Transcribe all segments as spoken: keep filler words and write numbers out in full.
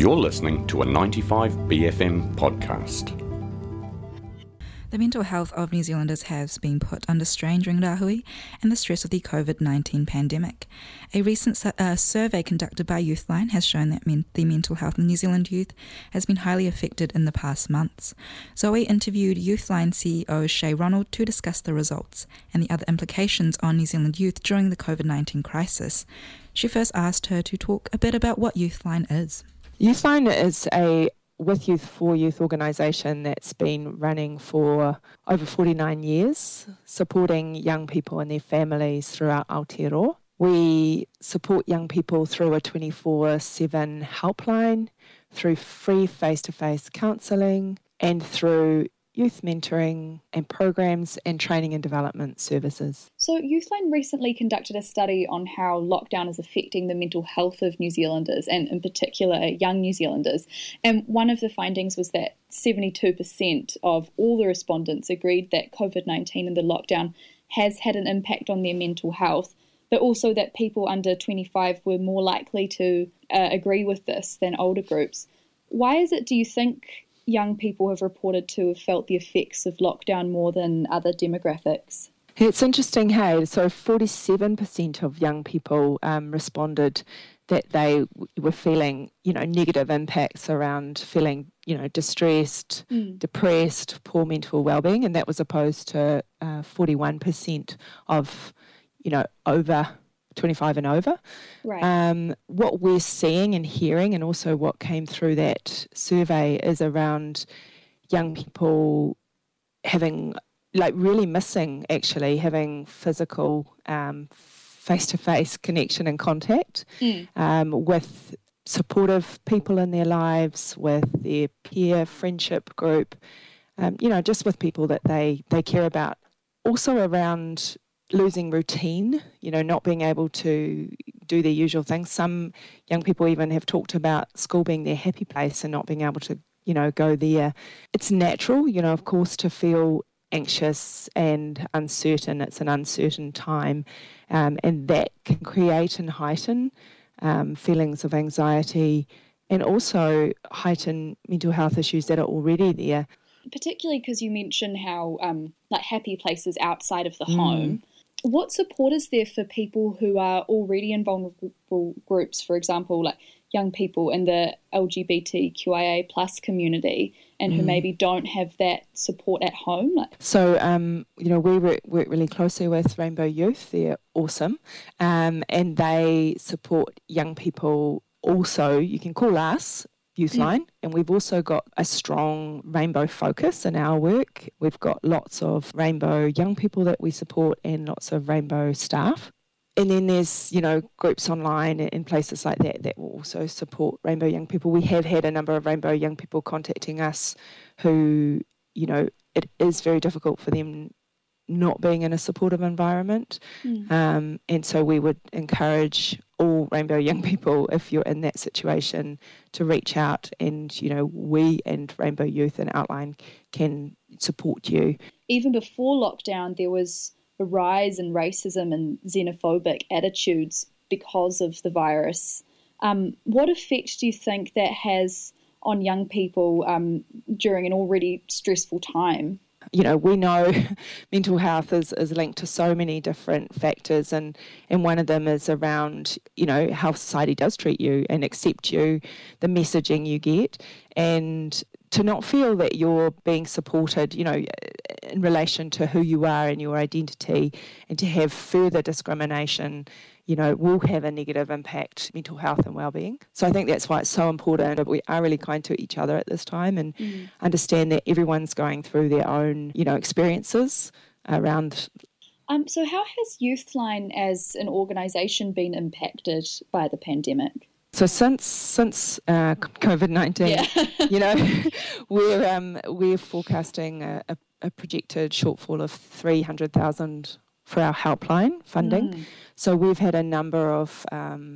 You're listening to a ninety-five B F M podcast. The mental health of New Zealanders has been put under strain during Rahui and the stress of the covid nineteen pandemic. A recent su- uh, survey conducted by Youthline has shown that men- the mental health of New Zealand youth has been highly affected in the past months. Zoe interviewed Youthline C E O Shay Ronald to discuss the results and the other implications on New Zealand youth during the covid nineteen crisis. She first asked her to talk a bit about what Youthline is. Youthline is a With Youth for Youth organisation that's been running for over forty-nine years, supporting young people and their families throughout Aotearoa. We support young people through a twenty-four seven helpline, through free face-to-face counselling, and through youth mentoring and programs and training and development services. So Youthline recently conducted a study on how lockdown is affecting the mental health of New Zealanders and in particular young New Zealanders. And one of the findings was that seventy-two percent of all the respondents agreed that covid nineteen and the lockdown has had an impact on their mental health, but also that people under twenty-five were more likely to uh, agree with this than older groups. Why is it, do you think, young people have reported to have felt the effects of lockdown more than other demographics? It's interesting, hey, so forty-seven percent of young people um, responded that they w- were feeling, you know, negative impacts around feeling, you know, distressed, mm. depressed, poor mental well-being, and that was opposed to uh, forty-one percent of, you know, over twenty-five and over. Right. Um, what we're seeing and hearing, and also what came through that survey, is around young people having, like really missing actually having physical um, face-to-face connection and contact mm. um, with supportive people in their lives, with their peer friendship group, um, you know, just with people that they, they care about. Also around losing routine, you know, not being able to do their usual things. Some young people even have talked about school being their happy place and not being able to, you know, go there. It's natural, you know, of course, to feel anxious and uncertain. It's an uncertain time, um, and that can create and heighten um, feelings of anxiety and also heighten mental health issues that are already there. Particularly because you mentioned how um, like happy places outside of the Mm. home. What support is there for people who are already in vulnerable groups, for example, like young people in the L G B T Q I A plus community, and who Mm. maybe don't have that support at home? Like, So, um, you know, we work, work really closely with Rainbow Youth. They're awesome, um, and they support young people also. You can call us Youthline, mm. and we've also got a strong rainbow focus in our work. We've got lots of rainbow young people that we support and lots of rainbow staff. And then there's, you know, groups online and places like that that will also support rainbow young people. We have had a number of rainbow young people contacting us who, you know, it is very difficult for them not being in a supportive environment. mm. Um, and so we would encourage all rainbow young people, if you're in that situation, to reach out, and, you know, we and Rainbow Youth and Outline can support you. Even before lockdown, there was a rise in racism and xenophobic attitudes because of the virus. Um, what effect do you think that has on young people um, during an already stressful time? You know, we know mental health is, is linked to so many different factors, and, and one of them is around, you know, how society does treat you and accept you, the messaging you get, and to not feel that you're being supported, you know, in relation to who you are and your identity, and to have further discrimination, you know, will have a negative impact, mental health and well-being. So I think that's why it's so important that we are really kind to each other at this time, and mm. understand that everyone's going through their own, you know, experiences around. Um, so how has Youthline as an organisation been impacted by the pandemic? So since since uh, covid nineteen, Yeah. you know, we're um, we're forecasting a, a, a projected shortfall of three hundred thousand for our helpline funding. Mm. So we've had a number of um,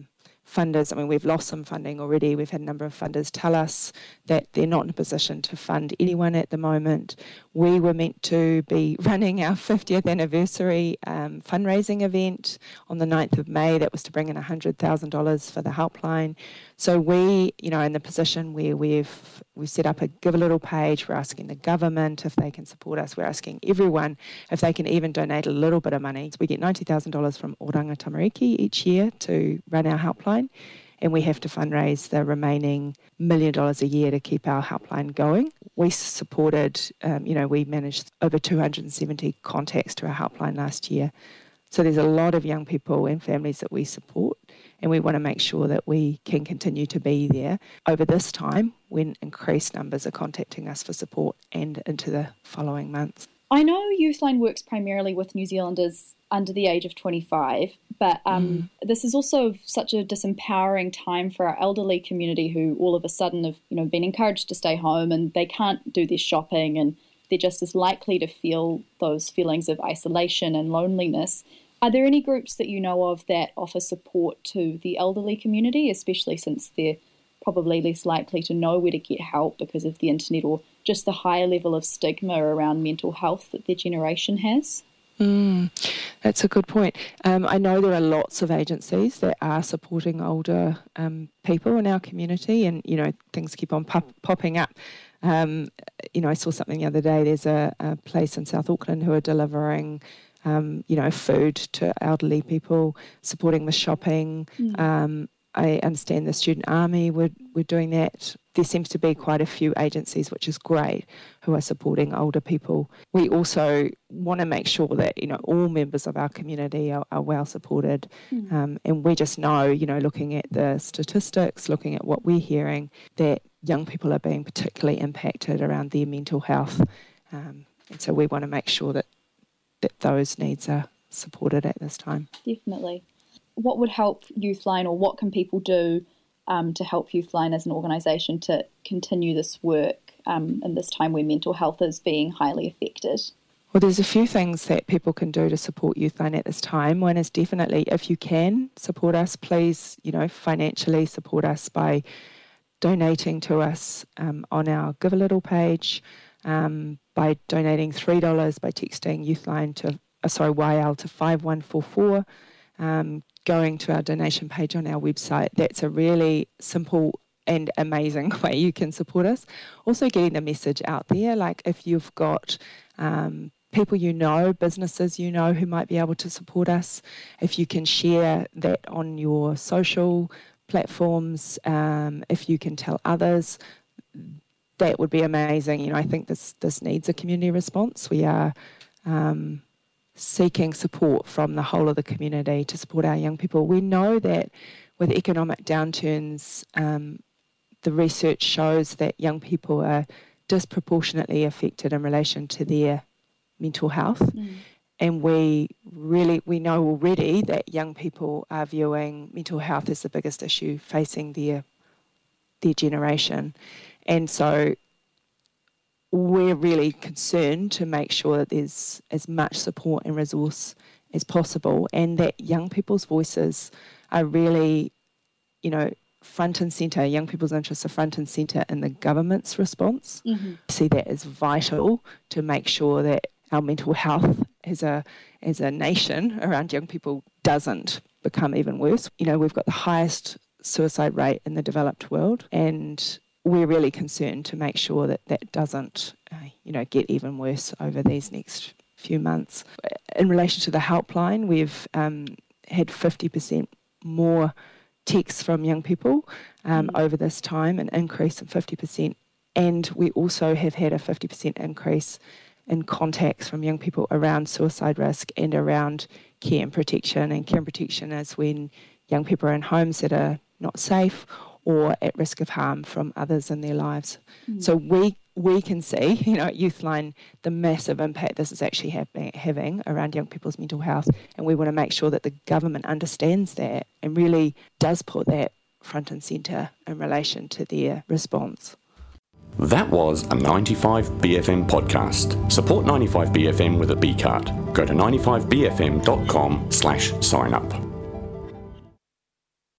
funders, I mean, we've lost some funding already. We've had a number of funders tell us that they're not in a position to fund anyone at the moment. We were meant to be running our fiftieth anniversary um, fundraising event on the ninth of May. That was to bring in one hundred thousand dollars for the helpline. So we, you know, in the position where we've we've set up a Give a Little page, we're asking the government if they can support us. We're asking everyone if they can even donate a little bit of money. So we get ninety thousand dollars from Oranga Tamariki each year to run our helpline, and we have to fundraise the remaining million dollars a year to keep our helpline going. We supported, um, you know, we managed over two hundred seventy contacts to our helpline last year. So there's a lot of young people and families that we support, and we want to make sure that we can continue to be there over this time when increased numbers are contacting us for support and into the following months. I know Youthline works primarily with New Zealanders under the age of twenty-five, but um, mm. this is also such a disempowering time for our elderly community who all of a sudden have, you know, been encouraged to stay home and they can't do their shopping and they're just as likely to feel those feelings of isolation and loneliness. Are there any groups that you know of that offer support to the elderly community, especially since they're probably less likely to know where to get help because of the internet or just the higher level of stigma around mental health that their generation has? Mm, that's a good point. Um, I know there are lots of agencies that are supporting older um, people in our community, and, you know, things keep on pop- popping up. Um, you know, I saw something the other day. There's a, a place in South Auckland who are delivering, um, you know, food to elderly people, supporting the shopping. Mm. Um, I understand the Student Army were, were doing that. There seems to be quite a few agencies, which is great, who are supporting older people. We also want to make sure that, you know, all members of our community are, are well supported. Mm. Um, and we just know, you know, looking at the statistics, looking at what we're hearing, that young people are being particularly impacted around their mental health. Um, and so we want to make sure that, that those needs are supported at this time. Definitely. What would help Youthline, or what can people do um, to help Youthline as an organisation to continue this work um, in this time where mental health is being highly affected? Well, there's a few things that people can do to support Youthline at this time. One is definitely, if you can support us, please, you know, financially support us by donating to us um, on our Give a Little page, um, by donating three dollars by texting Youthline to, uh, sorry, Y L to five one four four. Um, going to our donation page on our website. That's a really simple and amazing way you can support us. Also getting the message out there, like if you've got um, people you know, businesses you know who might be able to support us, if you can share that on your social platforms, um, if you can tell others, that would be amazing. You know, I think this, this needs a community response. We are um, seeking support from the whole of the community to support our young people. We know that with economic downturns, um, the research shows that young people are disproportionately affected in relation to their mental health. Mm. And we really, we know already that young people are viewing mental health as the biggest issue facing their, their generation. And so we're really concerned to make sure that there's as much support and resource as possible, and that young people's voices are really, you know, front and centre. Young people's interests are front and centre in the government's response. Mm-hmm. I see that as vital to make sure that our mental health as a as a nation around young people doesn't become even worse. You know, we've got the highest suicide rate in the developed world, and we're really concerned to make sure that that doesn't, uh, you know, get even worse over these next few months. In relation to the helpline, we've um, had fifty percent more texts from young people um, mm. over this time, an increase of fifty percent. And we also have had a fifty percent increase in contacts from young people around suicide risk and around care and protection. And care and protection is when young people are in homes that are not safe or at risk of harm from others in their lives. Mm. So we we can see, you know, at Youthline, the massive impact this is actually having, having around young people's mental health, and we want to make sure that the government understands that and really does put that front and centre in relation to their response. That was a ninety-five B F M podcast. Support ninety-five B F M with a B card. Go to ninety-five B F M dot com slash sign up.